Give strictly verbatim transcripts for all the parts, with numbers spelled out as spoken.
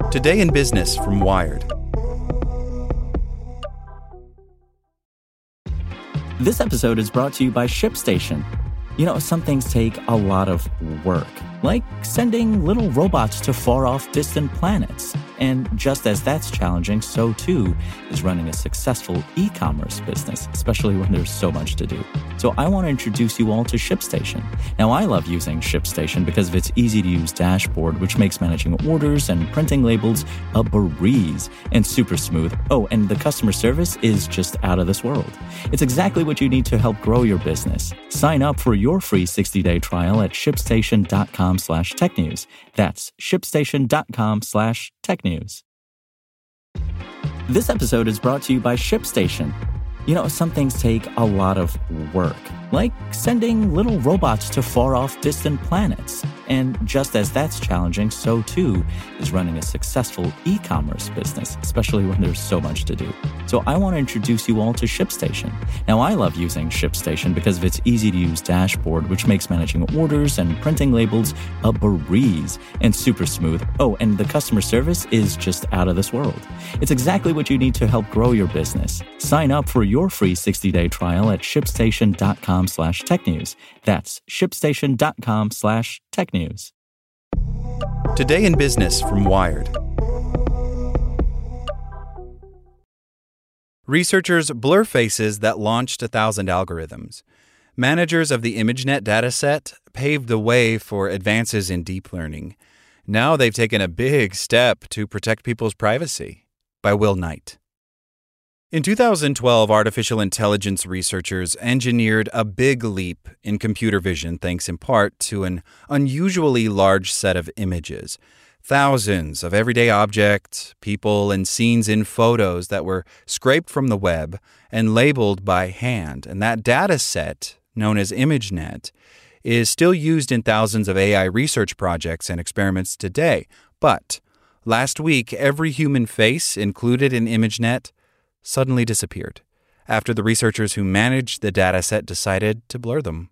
Today in Business from Wired. This episode is brought to you by ShipStation. You know, some things take a lot of work, like sending little robots to far-off distant planets. And just as that's challenging, so too is running a successful e-commerce business, especially when there's so much to do. So I want to introduce you all to ShipStation. Now, I love using ShipStation because of its easy-to-use dashboard, which makes managing orders and printing labels a breeze and super smooth. Oh, and the customer service is just out of this world. It's exactly what you need to help grow your business. Sign up for your free sixty-day trial at shipstation.com slash tech news. That's shipstation.com slash tech news. This episode is brought to you by ShipStation. You know, some things take a lot of work, like sending little robots to far-off distant planets. And just as that's challenging, so too is running a successful e-commerce business, especially when there's so much to do. So I want to introduce you all to ShipStation. Now, I love using ShipStation because of its easy-to-use dashboard, which makes managing orders and printing labels a breeze and super smooth. Oh, and the customer service is just out of this world. It's exactly what you need to help grow your business. Sign up for your free sixty-day trial at shipstation.com slash tech news. That's shipstation.com slash tech news. Today in Business from Wired. Researchers blur faces that launched a thousand algorithms. Managers of the ImageNet dataset paved the way for advances in deep learning. Now they've taken a big step to protect people's privacy. By Will Knight. In two thousand twelve, artificial intelligence researchers engineered a big leap in computer vision thanks in part to an unusually large set of images. Thousands of everyday objects, people, and scenes in photos that were scraped from the web and labeled by hand. And that data set, known as ImageNet, is still used in thousands of A I research projects and experiments today. But last week, every human face included in ImageNet suddenly disappeared after the researchers who managed the dataset decided to blur them.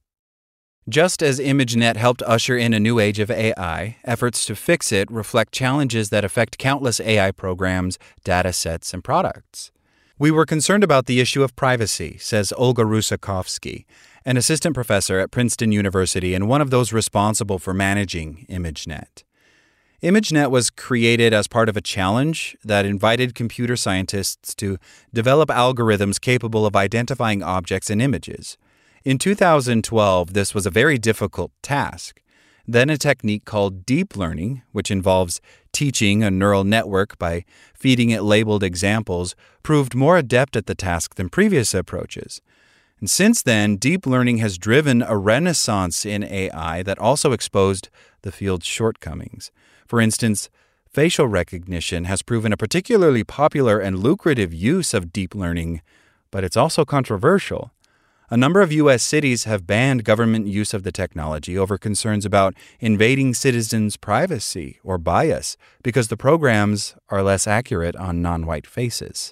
Just as ImageNet helped usher in a new age of A I, efforts to fix it reflect challenges that affect countless A I programs, datasets, and products. We were concerned about the issue of privacy, says Olga Rusakovsky, an assistant professor at Princeton University and one of those responsible for managing ImageNet. ImageNet was created as part of a challenge that invited computer scientists to develop algorithms capable of identifying objects and images. In two thousand twelve, this was a very difficult task. Then a technique called deep learning, which involves teaching a neural network by feeding it labeled examples, proved more adept at the task than previous approaches. And since then, deep learning has driven a renaissance in A I that also exposed the field's shortcomings. For instance, facial recognition has proven a particularly popular and lucrative use of deep learning, but it's also controversial. A number of U S cities have banned government use of the technology over concerns about invading citizens' privacy or bias because the programs are less accurate on non-white faces.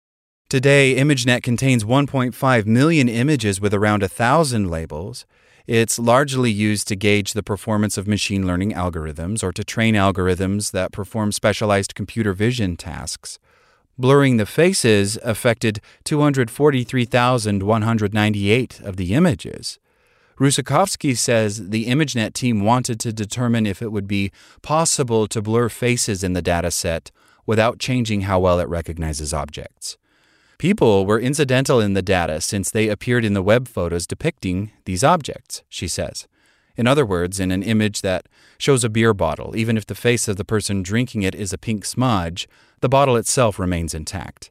Today, ImageNet contains one point five million images with around one thousand labels. It's largely used to gauge the performance of machine learning algorithms or to train algorithms that perform specialized computer vision tasks. Blurring the faces affected two hundred forty-three thousand one hundred ninety-eight of the images. Rusakovsky says the ImageNet team wanted to determine if it would be possible to blur faces in the dataset without changing how well it recognizes objects. People were incidental in the data since they appeared in the web photos depicting these objects, she says. In other words, in an image that shows a beer bottle, even if the face of the person drinking it is a pink smudge, the bottle itself remains intact.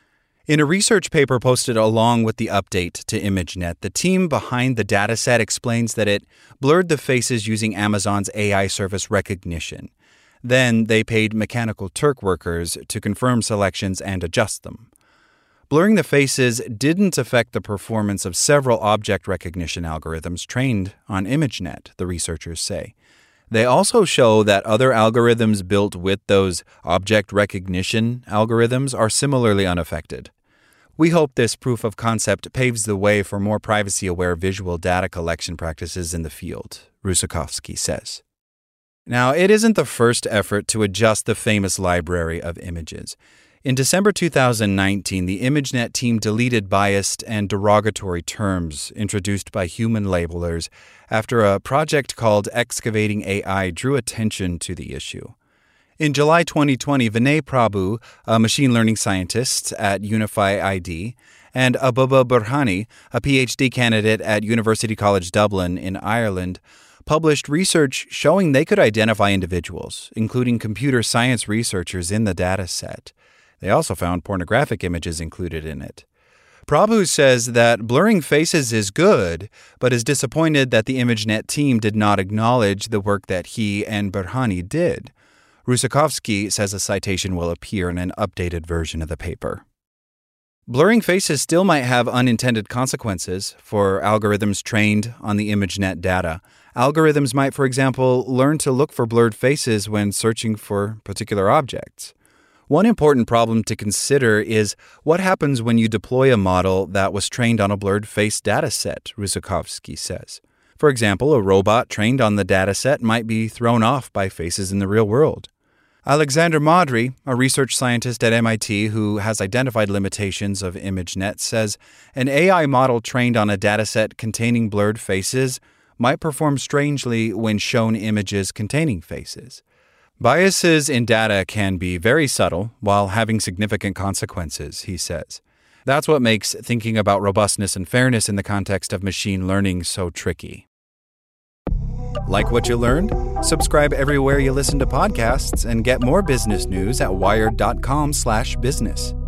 In a research paper posted along with the update to ImageNet, the team behind the dataset explains that it blurred the faces using Amazon's A I service Rekognition. Then they paid Mechanical Turk workers to confirm selections and adjust them. Blurring the faces didn't affect the performance of several object recognition algorithms trained on ImageNet, the researchers say. They also show that other algorithms built with those object recognition algorithms are similarly unaffected. We hope this proof of concept paves the way for more privacy-aware visual data collection practices in the field, Rusakovsky says. Now, it isn't the first effort to adjust the famous library of images. In December two thousand nineteen, the ImageNet team deleted biased and derogatory terms introduced by human labelers after a project called Excavating A I drew attention to the issue. In July twenty twenty, Vinay Prabhu, a machine learning scientist at Unify I D, and Abuba Burhani, a P H D candidate at University College Dublin in Ireland, published research showing they could identify individuals, including computer science researchers in the data set. They also found pornographic images included in it. Prabhu says that blurring faces is good, but is disappointed that the ImageNet team did not acknowledge the work that he and Burhani did. Rusakovsky says a citation will appear in an updated version of the paper. Blurring faces still might have unintended consequences for algorithms trained on the ImageNet data. Algorithms might, for example, learn to look for blurred faces when searching for particular objects. One important problem to consider is what happens when you deploy a model that was trained on a blurred face dataset, Rusakovsky says. For example, a robot trained on the dataset might be thrown off by faces in the real world. Alexander Modry, a research scientist at M I T who has identified limitations of ImageNet, says an A I model trained on a dataset containing blurred faces might perform strangely when shown images containing faces. Biases in data can be very subtle while having significant consequences, he says. That's what makes thinking about robustness and fairness in the context of machine learning so tricky. Like what you learned? Subscribe everywhere you listen to podcasts and get more business news at wired dot com slash business.